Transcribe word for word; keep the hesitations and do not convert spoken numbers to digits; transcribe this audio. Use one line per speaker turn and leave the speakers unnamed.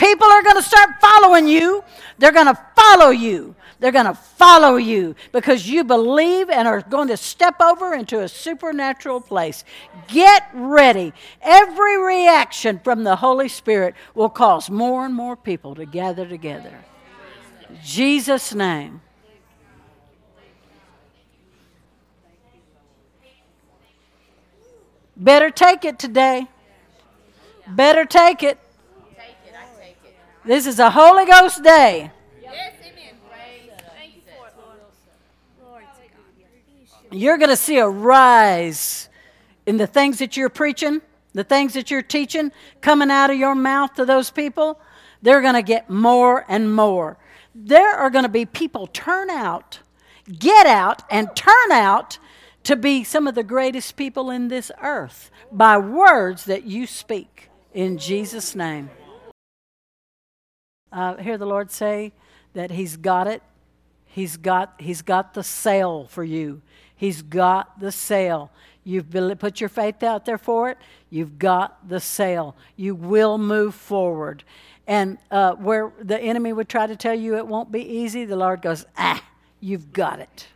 people are going to start following you. They're going to follow you. They're going to follow you because you believe and are going to step over into a supernatural place. Get ready. Every reaction from the Holy Spirit will cause more and more people to gather together. In Jesus' name. Better take it today. Better take it. This is a Holy Ghost day. You're going to see a rise in the things that you're preaching, the things that you're teaching, coming out of your mouth to those people. They're going to get more and more. There are going to be people turn out, get out, and turn out to be some of the greatest people in this earth by words that you speak in Jesus' name. I uh, hear the Lord say that He's got it. He's got, he's got the sail for you. He's got the sail. You've put your faith out there for it. You've got the sail. You will move forward. And uh, where the enemy would try to tell you it won't be easy, the Lord goes, ah, you've got it.